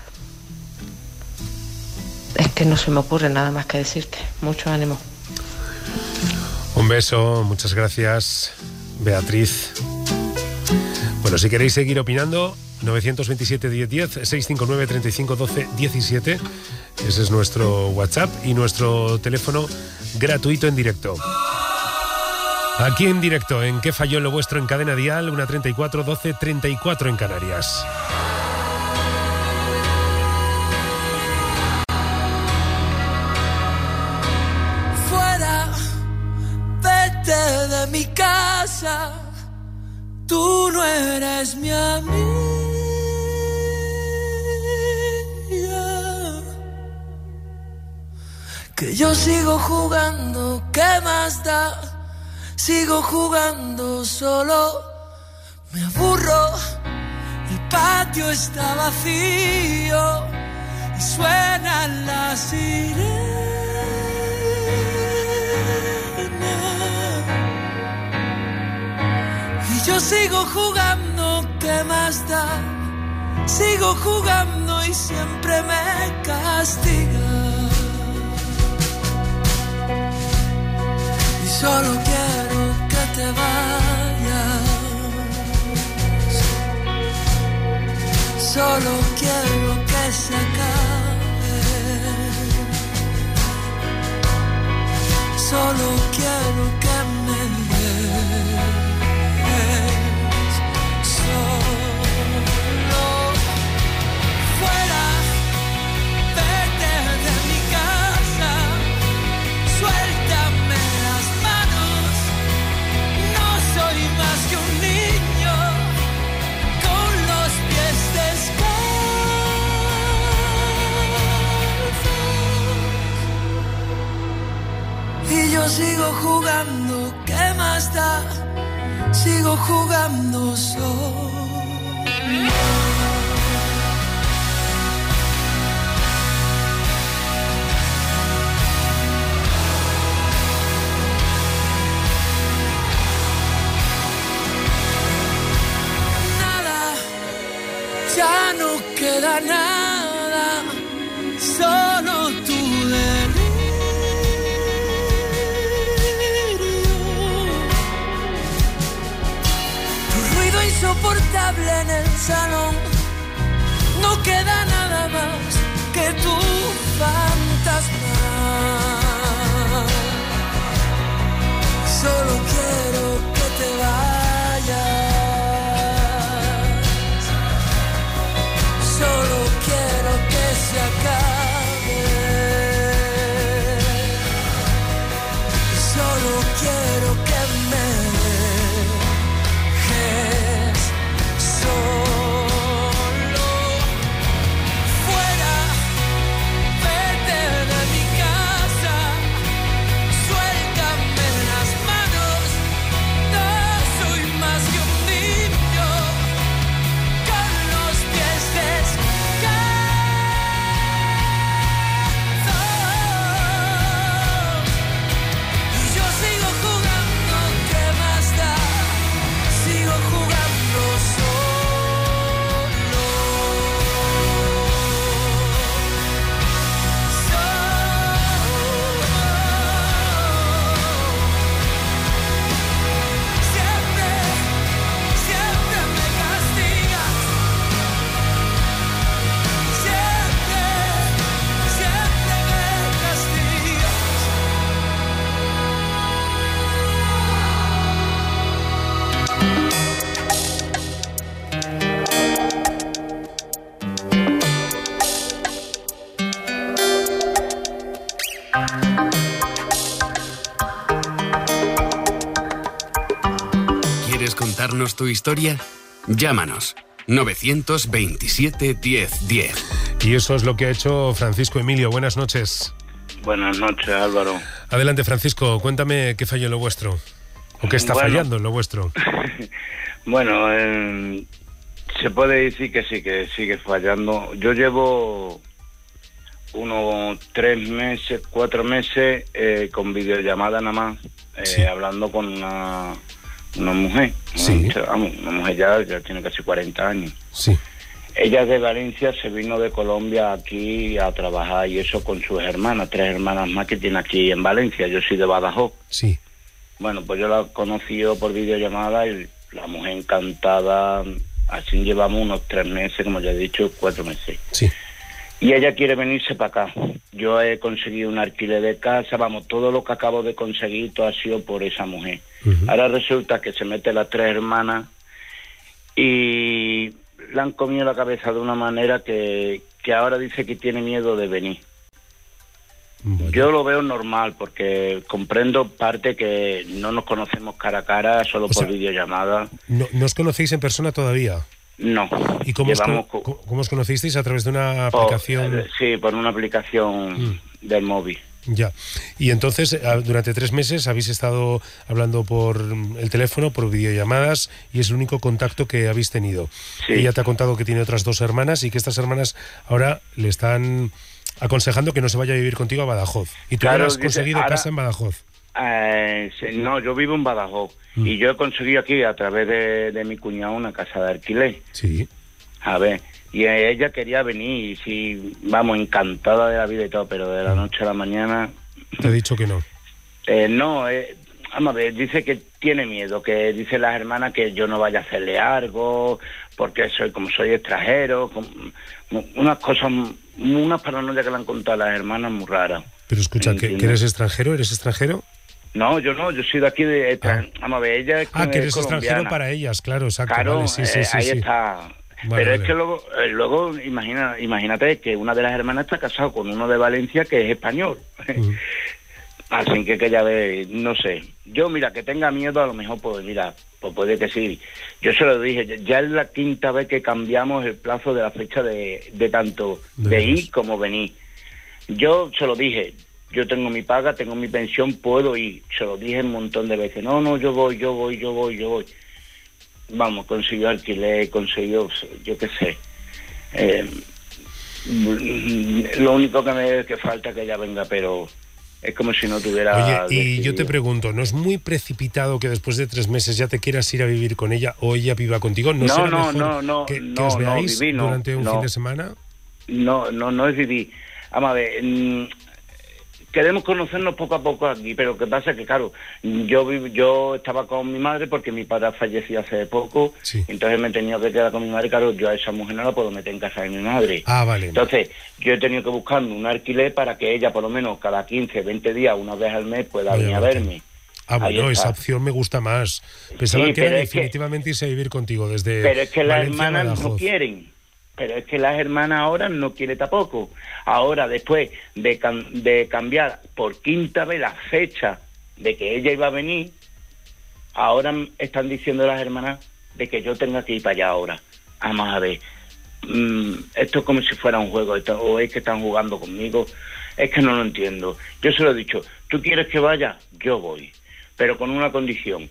Es que no se me ocurre nada más que decirte. Mucho ánimo. Un beso, muchas gracias, Beatriz. Bueno, si queréis seguir opinando, 927 10 10, 659 35 12 17. Ese es nuestro WhatsApp y nuestro teléfono gratuito en directo. Aquí en directo, en ¿Qué falló en lo vuestro? En Cadena Dial, 1:34, 12:34 en Canarias. Fuera, vete de mi casa, tú no eres mi amiga. Que yo sigo jugando, ¿qué más da? Sigo jugando solo, me aburro, el patio está vacío y suenan las sirenas. Y yo sigo jugando, ¿qué más da? Sigo jugando y siempre me castiga. Y solo quiero que te vayas, solo quiero que se acabe, solo quiero que me dejes solo. Fuera, vete de mi casa, suéltame las manos, no soy más que un niño con los pies descalzos. Y yo sigo jugando, ¿qué más da? Sigo jugando solo. Ya no queda nada, solo tu delirio. Tu ruido insoportable en el salón, no queda nada más que tu fantasma. Solo quiero que te vayas. Solo quiero que se acabe. Solo quiero que me dejes solo. Fuera, vete de mi casa, suéltame las manos, no soy más que un niño con los pies descalzos. Y yo sigo jugando, ¿qué más da? Sigo jugando Siempre me castigas, siempre me castigas. ¿Quieres contarnos tu historia? Llámanos 927 10 10. Y eso es lo que ha hecho Francisco Emilio. Buenas noches. Buenas noches, Álvaro. Adelante, Francisco, cuéntame qué falló en lo vuestro. ¿O qué está fallando en lo vuestro? Bueno, se puede decir que sí, que sigue fallando. Yo llevo unos 3 meses, 4 meses con videollamada nada más, hablando con una mujer. Sí. Una mujer ya tiene casi 40 años. Sí. Ella es de Valencia, se vino de Colombia aquí a trabajar y eso con sus hermanas, 3 hermanas más que tiene aquí en Valencia. Yo soy de Badajoz. Sí. Bueno, pues yo la conocí por videollamada y la mujer encantada. Así llevamos unos 3 meses, como ya he dicho, 4 meses. Sí. Y ella quiere venirse para acá. Yo he conseguido un alquiler de casa, vamos, todo lo que acabo de conseguir, todo ha sido por esa mujer. Ahora resulta que se mete las 3 hermanas y le han comido la cabeza de una manera que ahora dice que tiene miedo de venir. Yo lo veo normal porque comprendo parte que no nos conocemos cara a cara, solo por videollamada. ¿No os conocéis en persona todavía? No. ¿Y cómo os conocisteis? ¿A través de una aplicación? Sí, por una aplicación del móvil. Ya. Y entonces, durante 3 meses habéis estado hablando por el teléfono, por videollamadas, y es el único contacto que habéis tenido. Sí. Ella te ha contado que tiene otras 2 hermanas y que estas hermanas ahora le están aconsejando que no se vaya a vivir contigo a Badajoz. Y tú has conseguido casa en Badajoz. No, yo vivo en Badajoz y yo he conseguido aquí a través de mi cuñado una casa de alquiler. Sí. A ver, y ella quería venir y sí, vamos, encantada de la vida y todo, pero de la noche a la mañana... ¿Te ha dicho que no? No, vamos a ver, dice que tiene miedo, que dice las hermanas que yo no vaya a hacerle algo, porque soy extranjero, unas cosas, unas paranoias que le han contado las hermanas muy raras. Pero escucha, ¿que eres extranjero? ¿Eres extranjero? No, yo no, yo soy de aquí de... Vamos a ver, ella es que eres extranjero para ellas, claro, exacto. Claro, vale, sí, ahí está. Vale, pero es que luego imagínate que una de las hermanas está casado con uno de Valencia que es español. Así que ya ve, no sé. Yo, mira, que tenga miedo a lo mejor, pues mira, pues puede que sí. Yo se lo dije, ya es la 5ª vez que cambiamos el plazo de la fecha de tanto de ir como venir. Yo se lo dije, yo tengo mi paga, tengo mi pensión, puedo ir. Se lo dije un montón de veces. No, yo voy. Vamos, consiguió alquiler, consiguió, yo qué sé. Lo único que falta es que ella venga, pero es como si no tuviera... Oye, y decidido. yo te pregunto, ¿no es muy precipitado que después de 3 meses ya te quieras ir a vivir con ella o ella viva contigo? ¿No será mejor que os veáis durante un fin de semana? No es vivir. Vamos a ver, queremos conocernos poco a poco aquí, pero lo que pasa es que, claro, yo estaba con mi madre porque mi padre falleció hace poco, entonces me he tenido que quedar con mi madre, claro, yo a esa mujer no la puedo meter en casa de mi madre. Ah, vale. Entonces, yo he tenido que buscar un alquiler para que ella, por lo menos cada 15, 20 días, una vez al mes, pueda venir a verme. Ah, bueno, esa opción me gusta más. Pensaba que era definitivamente irse a vivir contigo desde Pero es que las Valencia, hermanas Badajoz. no quieren. Pero es que las hermanas ahora no quieren tampoco. Ahora, después de cambiar por 5ª vez la fecha de que ella iba a venir, ahora están diciendo las hermanas de que yo tenga que ir para allá ahora. Vamos a ver. Esto es como si fuera un juego, o es que están jugando conmigo. Es que no lo entiendo. Yo se lo he dicho, ¿tú quieres que vaya? Yo voy. Pero con una condición.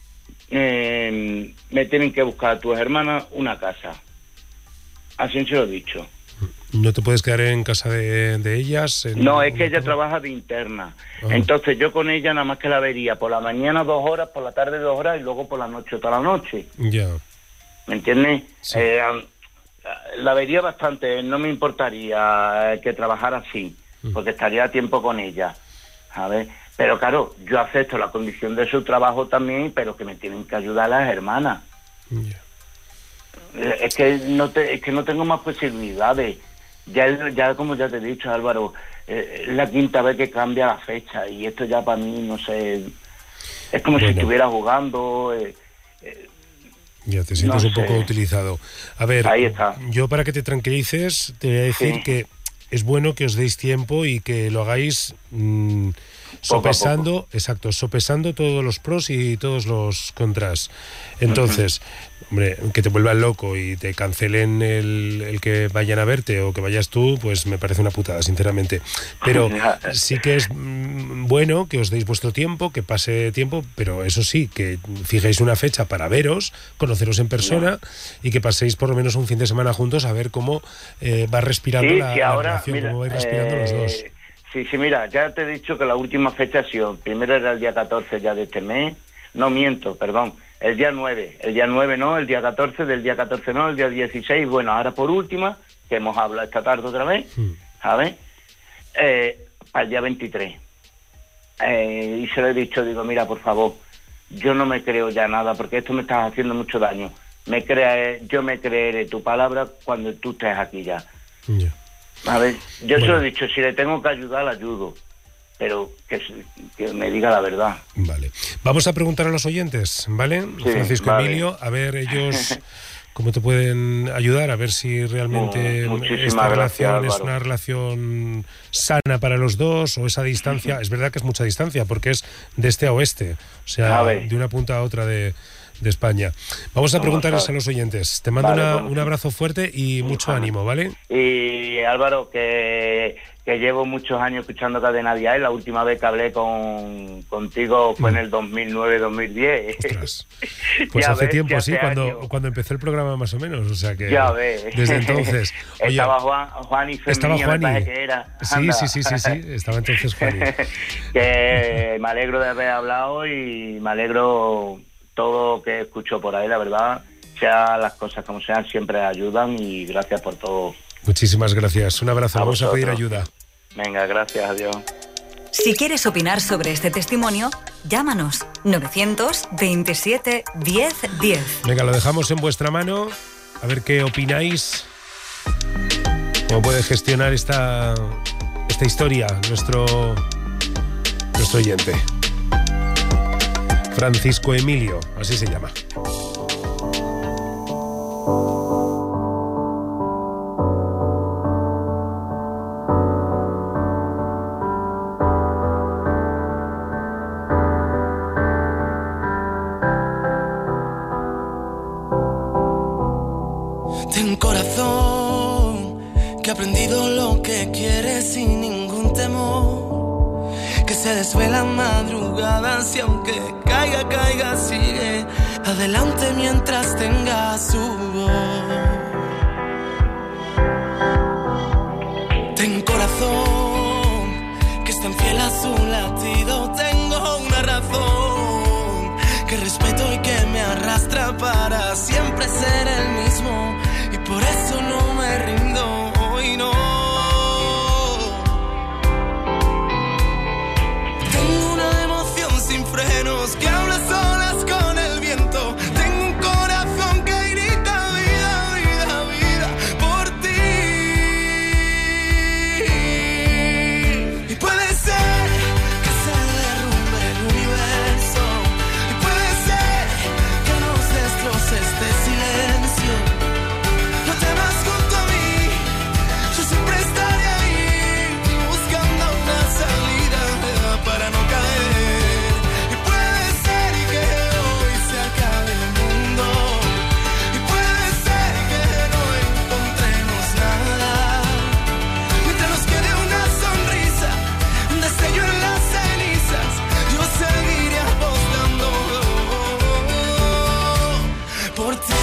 Me tienen que buscar a tus hermanas una casa. Así se lo he dicho. ¿No te puedes quedar en casa de ellas? No, es que ella trabaja de interna. Entonces yo con ella nada más que la vería por la mañana 2 horas, por la tarde 2 horas y luego por la noche toda la noche. Ya. ¿Me entiendes? Sí. La vería bastante, no me importaría que trabajara así, porque estaría a tiempo con ella. A ver, pero claro, yo acepto la condición de su trabajo también, pero que me tienen que ayudar las hermanas. Ya. Es que no tengo más posibilidades. Ya como ya te he dicho, Álvaro, es la 5ª vez que cambia la fecha y esto ya para mí, no sé, es como si estuviera jugando. Ya te sientes un poco utilizado. A ver, ahí está. Yo para que te tranquilices te voy a decir que es bueno que os deis tiempo y que lo hagáis sopesando, exacto, sopesando todos los pros y todos los contras. Entonces, hombre, que te vuelvan loco y te cancelen el que vayan a verte o que vayas tú, pues me parece una putada, sinceramente. Pero sí que es bueno que os deis vuestro tiempo, que pase tiempo, pero eso sí, que fijéis una fecha para veros, conoceros en persona y que paséis por lo menos un fin de semana juntos a ver cómo va respirando la relación, mira, cómo vais respirando los dos. Sí, mira, ya te he dicho que la última fecha ha sido, primero era el día 14 ya de este mes, no miento, perdón, el día 9 no, el día 14, del día 14 no, el día 16, bueno, ahora por última, que hemos hablado esta tarde otra vez, ¿sabes? Para el día 23. Y se lo he dicho, digo, mira, por favor, yo no me creo ya nada, porque esto me está haciendo mucho daño. Yo me creeré tu palabra cuando tú estés aquí ya. A ver, yo se lo he dicho, si le tengo que ayudar, le ayudo. Pero que me diga la verdad. Vale. Vamos a preguntar a los oyentes, ¿vale? Sí, Francisco, vale. Emilio, a ver ellos cómo te pueden ayudar, a ver si realmente esta relación es una relación sana para los dos o esa distancia. Es verdad que es mucha distancia porque es de este a oeste, o sea, de una punta a otra de España. Vamos a preguntarles a los oyentes. Te mando un abrazo fuerte y mucho ánimo, ¿vale? Y Álvaro, que llevo muchos años escuchando Cadena Dial. La última vez que hablé contigo fue en el 2009-2010. Ostras. Pues hace tiempo, sí, cuando empezó el programa más o menos. O sea que ya ves. Desde entonces. Oye, estaba Juan y estaba Juani. Que era. Sí. Estaba entonces Juani. Que me alegro de haber hablado y me alegro todo que escucho por ahí, la verdad. Sea las cosas como sean, siempre ayudan y gracias por todo. Muchísimas gracias. Un abrazo. Vamos a pedir ayuda. Venga, gracias. Adiós. Si quieres opinar sobre este testimonio, llámanos 927 10 10. Venga, lo dejamos en vuestra mano. A ver qué opináis. ¿Cómo puede gestionar esta historia nuestro oyente? Francisco Emilio, así se llama. Ten corazón, que ha aprendido lo que quiere sin ningún temor, que se desvela en madrugadas y aunque caiga, sigue adelante mientras tenga su voz. Ten corazón, que es tan fiel a su latido, tengo una razón, que respeto y que me arrastra para siempre ser el mismo, y por eso no me rindo hoy, no. Tengo una emoción sin frenos que habla solas con el viento. Tengo un corazón que grita vida, vida, vida por ti. Y puede ser que se derrumbe el universo, y puede ser que nos destroce este silencio. No temas junto a mí, yo siempre estaré ahí, buscando una salida para no caer. Y puede ser que hoy se acabe el mundo, y puede ser que no encontremos nada. Mientras nos quede una sonrisa, un destello en las cenizas, yo seguiré apostando por ti.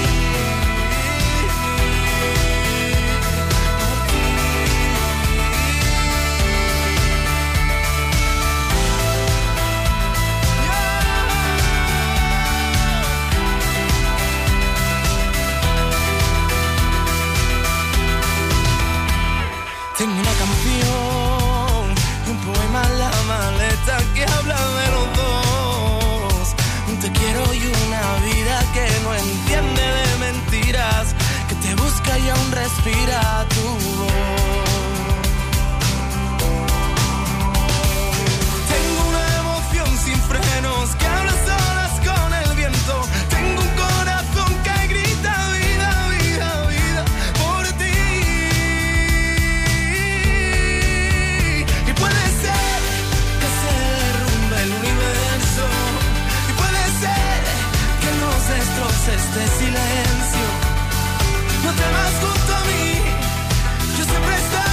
Tengo una canción y un poema en la maleta que habla de los dos. Un te quiero y una vida que no entiende de mentiras, que te busca y aún respira tu voz. Tengo una emoción sin frenos que habla solas con el viento. Tengo un corazón que grita vida, vida, vida por ti. Y puede ser que se derrumbe el universo, y puede ser que nos destroce este silencio. No temas junto a mí, yo siempre estaré.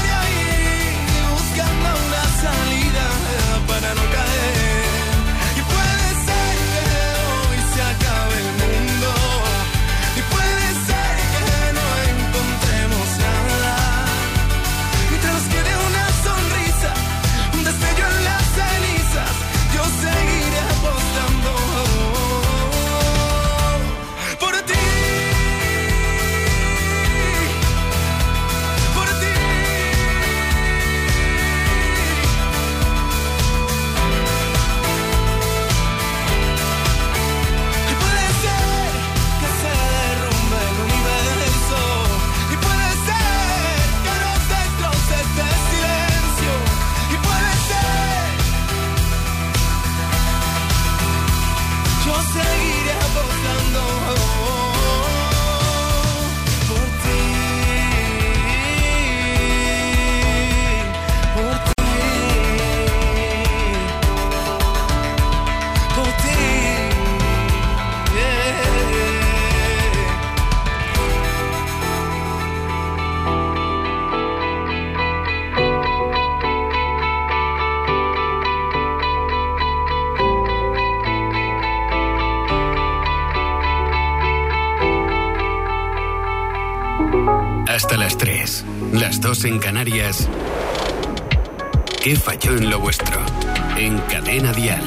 las 3, las 2 en Canarias. ¿Qué falló en lo vuestro? En Cadena Dial.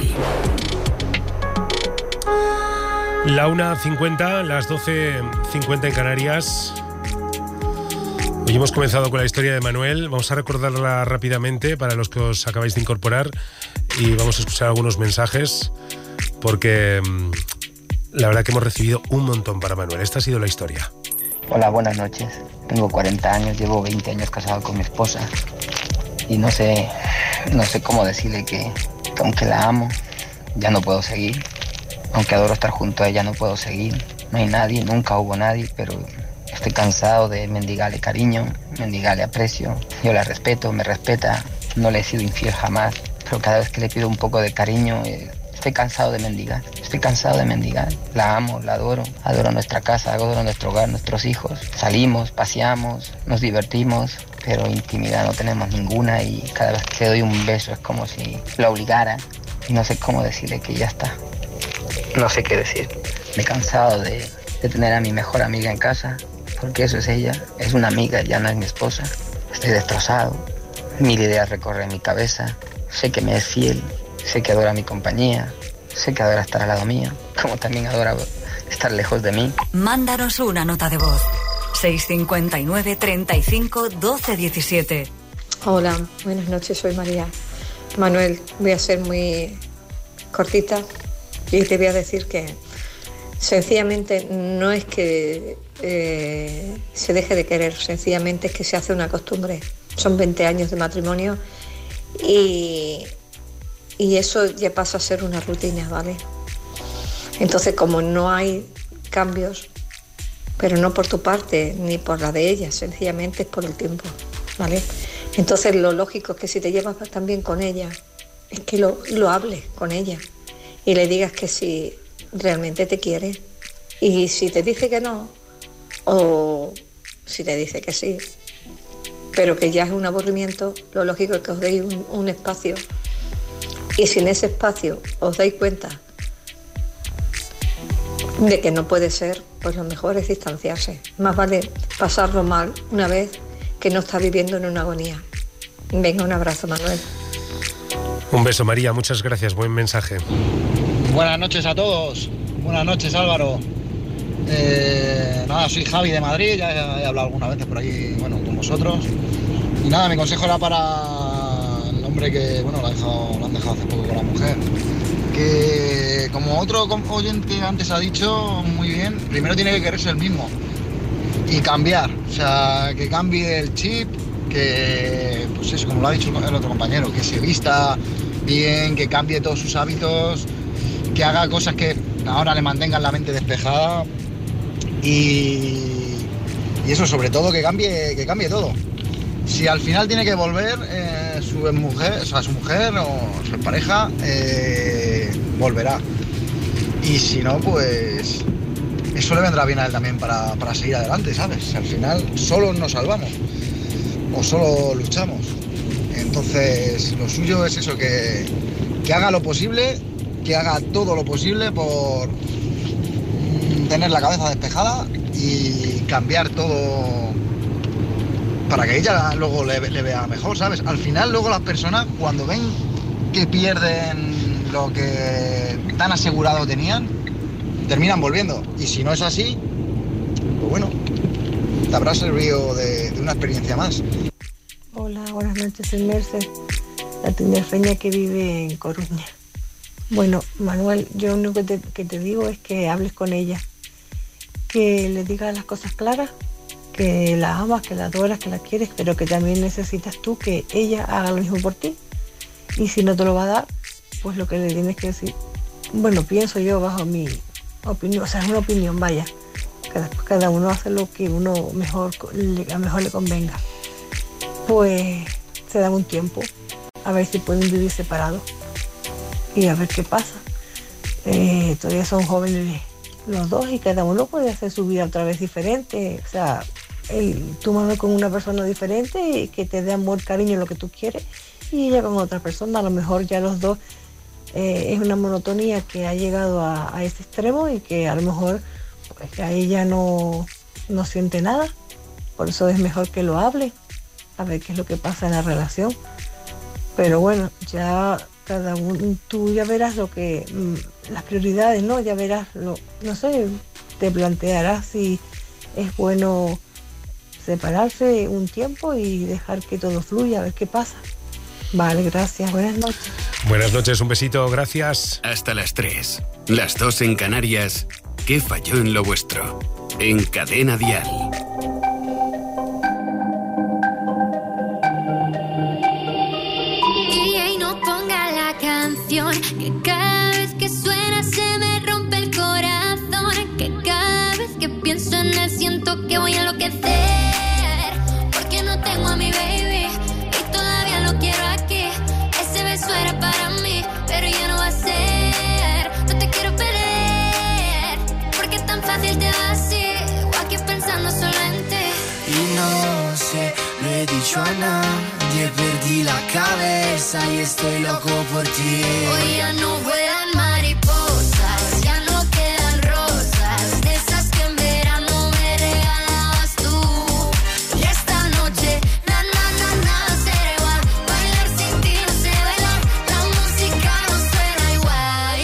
La 1:50, las 12:50 en Canarias. Hoy hemos comenzado con la historia de Manuel. Vamos a recordarla rápidamente para los que os acabáis de incorporar y vamos a escuchar algunos mensajes porque la verdad que hemos recibido un montón para Manuel. Esta ha sido la historia. Hola, buenas noches. Tengo 40 años, llevo 20 años casado con mi esposa y no sé cómo decirle que aunque la amo, ya no puedo seguir. Aunque adoro estar junto a ella, no puedo seguir. No hay nadie, nunca hubo nadie, pero estoy cansado de mendigarle cariño, mendigarle aprecio. Yo la respeto, me respeta, no le he sido infiel jamás, pero cada vez que le pido un poco de cariño, estoy cansado de mendigar. Estoy cansado de mendigar. La amo, la adoro nuestra casa, adoro nuestro hogar, nuestros hijos. Salimos, paseamos, nos divertimos, pero intimidad no tenemos ninguna y cada vez que doy un beso es como si la obligara y no sé cómo decirle que ya está. No sé qué decir. Me he cansado de tener a mi mejor amiga en casa, porque eso es ella. Es una amiga, ya no es mi esposa. Estoy destrozado. 1000 ideas recorren mi cabeza. Sé que me es fiel. Sé que adora mi compañía. Sé que adora estar al lado mío, como también adora estar lejos de mí. Mándanos una nota de voz. 659 35 12 17. Hola, buenas noches, soy María. Manuel, voy a ser muy cortita y te voy a decir que sencillamente no es que se deje de querer, sencillamente es que se hace una costumbre. Son 20 años de matrimonio y eso ya pasa a ser una rutina, ¿vale? Entonces, como no hay cambios, pero no por tu parte ni por la de ella, sencillamente es por el tiempo, ¿vale? Entonces, lo lógico es que si te llevas tan bien con ella, es que lo hables con ella y le digas que si realmente te quiere. Y si te dice que no, o si te dice que sí, pero que ya es un aburrimiento, lo lógico es que os deis un espacio. Y si en ese espacio os dais cuenta de que no puede ser, pues lo mejor es distanciarse. Más vale pasarlo mal una vez que no está viviendo en una agonía. Venga, un abrazo, Manuel. Un beso, María, muchas gracias, buen mensaje. Buenas noches a todos. Buenas noches, Álvaro. Nada, soy Javi de Madrid, ya he hablado algunas veces por aquí, bueno, con vosotros. Y nada, mi consejo era para el hombre que, bueno, lo han dejado hace poco con la mujer. Que, como otro oyente antes ha dicho muy bien, primero tiene que quererse el mismo y cambiar. O sea, que cambie el chip, que, pues eso, como lo ha dicho el otro compañero, que se vista bien, que cambie todos sus hábitos, que haga cosas que ahora le mantengan la mente despejada y eso, sobre todo, que cambie todo. Si al final tiene que volver su mujer o su pareja, volverá. Y si no, pues eso le vendrá bien a él también para seguir adelante, ¿sabes? Al final solos nos salvamos o solo luchamos. Entonces lo suyo es eso, que haga lo posible, que haga todo lo posible por tener la cabeza despejada y cambiar todo para que ella luego le vea mejor, ¿sabes? Al final luego las personas, cuando ven que pierden lo que tan asegurado tenían, terminan volviendo. Y si no es así, pues bueno, te habrá servido de una experiencia más. Hola, buenas noches, soy Merce, la tinerfeña que vive en Coruña. Bueno, Manuel, yo lo único que te digo es que hables con ella, que le digas las cosas claras, que la amas, que la adoras, que la quieres, pero que también necesitas tú que ella haga lo mismo por ti. Y si no te lo va a dar, pues lo que le tienes que decir, bueno, pienso yo bajo mi opinión, o sea, es una opinión, vaya, cada uno hace lo que a mejor le convenga. Pues se da un tiempo, a ver si pueden vivir separados y a ver qué pasa. Todavía son jóvenes los dos y cada uno puede hacer su vida otra vez diferente. O sea, tú Manuel con una persona diferente y que te dé amor, cariño, lo que tú quieres, y ella con otra persona. A lo mejor ya los dos es una monotonía que ha llegado a ese extremo y que a lo mejor pues, a ella no siente nada Por eso es mejor que lo hable, a ver qué es lo que pasa en la relación. Pero bueno, ya cada uno, tú ya verás lo que, las prioridades, ¿no? Ya verás, no sé, te plantearás si es bueno separarse un tiempo y dejar que todo fluya, a ver qué pasa. Vale, gracias, buenas noches. Buenas noches, un besito, gracias. Hasta las 3, las 2 en Canarias. ¿Qué falló en lo vuestro? En Cadena Dial. Y no ponga la canción, que cada vez que suena se me rompe el corazón, que cada vez que pienso en él siento que voy a enloquecer, porque no tengo a mi baby y todavía lo quiero aquí. Ese beso era para mí, pero ya no va a ser. No te quiero perder, porque es tan fácil te va así, o aquí pensando solo en ti. Y no sé, lo he dicho a nadie, perdí la cabeza y estoy loco por ti. Hoy ya no vuelan mariposas, ya no quedan rosas, de esas que en verano me regalabas tú. Y esta noche, nada será igual, bailar sin ti no sé bailar, la música no suena igual.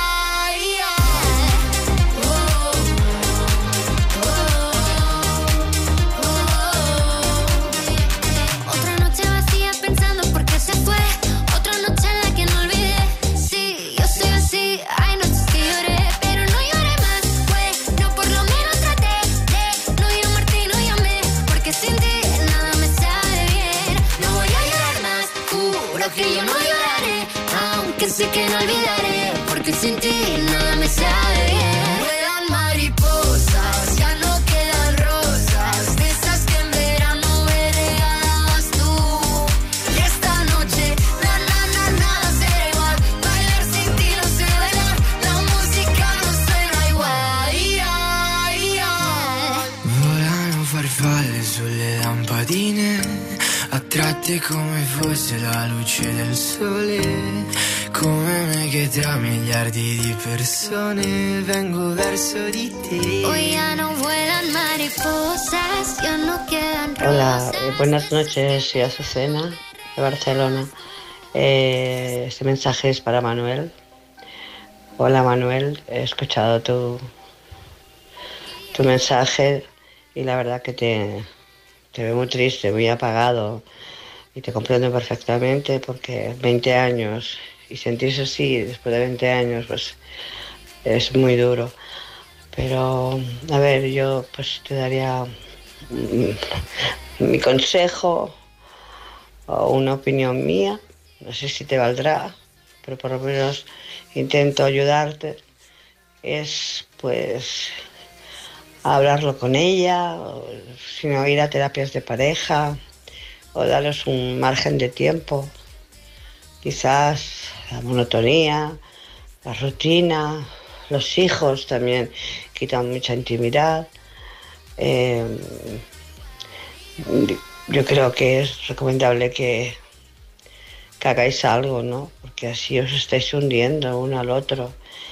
Otra noche vacía pensando por qué se fue, otra noche en la que no olvidé. Sí, yo soy así, hay noches que lloré, pero no lloré más, fue, no por lo menos traté de no llamarte y no llamé, porque sin ti nada me sabe bien. No voy a llorar más, juro que yo no lloraré, aunque sé que no olvidaré, porque sin ti nada me sabe bien. Vuelan mariposas, ya no quedan rosas, de esas que en verano me regalabas tú. Y esta noche, nada será igual, bailar sin ti no sé bailar, la música no suena igual. Volano farfalle sulle lampadine, attratte come fosse la luce del sole, come me che tra miliardi di persone vengo verso di te. Hoy ya no vuelan mariposas, ya no quedan Hola, rosas. buenas noches, soy Azucena de Barcelona. Este mensaje es para Manuel. Hola Manuel, he escuchado tu mensaje y la verdad que te veo muy triste, muy apagado y te comprendo perfectamente porque 20 años y sentirse así después de 20 años pues es muy duro. Pero a ver, yo pues te daría mi consejo o una opinión mía, no sé si te valdrá, pero por lo menos intento ayudarte, es pues hablarlo con ella, o, si no, ir a terapias de pareja o darles un margen de tiempo, quizás la monotonía, la rutina, los hijos también quitan mucha intimidad. Yo creo que es recomendable que hagáis algo, ¿no? Porque así os estáis hundiendo uno al otro.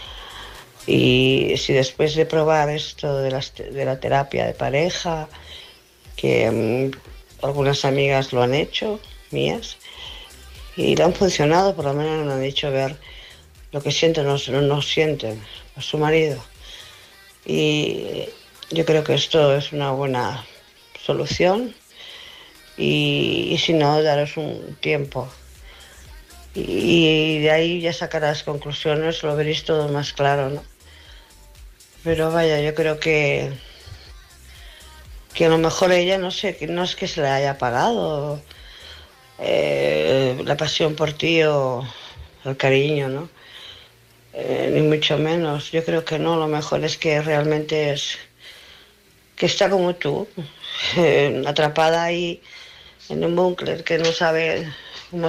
Y si después de probar esto de la terapia de pareja, que algunas amigas lo han hecho, mías, y le han funcionado, por lo menos me han dicho ver lo que sienten o no sienten a su marido. Y yo creo que esto es una buena solución y si no, daros un tiempo. Y de ahí ya sacarás conclusiones, lo veréis todo más claro, ¿no? Pero vaya, yo creo que a lo mejor ella, no sé, que no es que se le haya apagado la pasión por ti o el cariño, ¿no? Ni mucho menos. Yo creo que no, lo mejor es que realmente es que está como tú, atrapada ahí en un búnker, que no sabe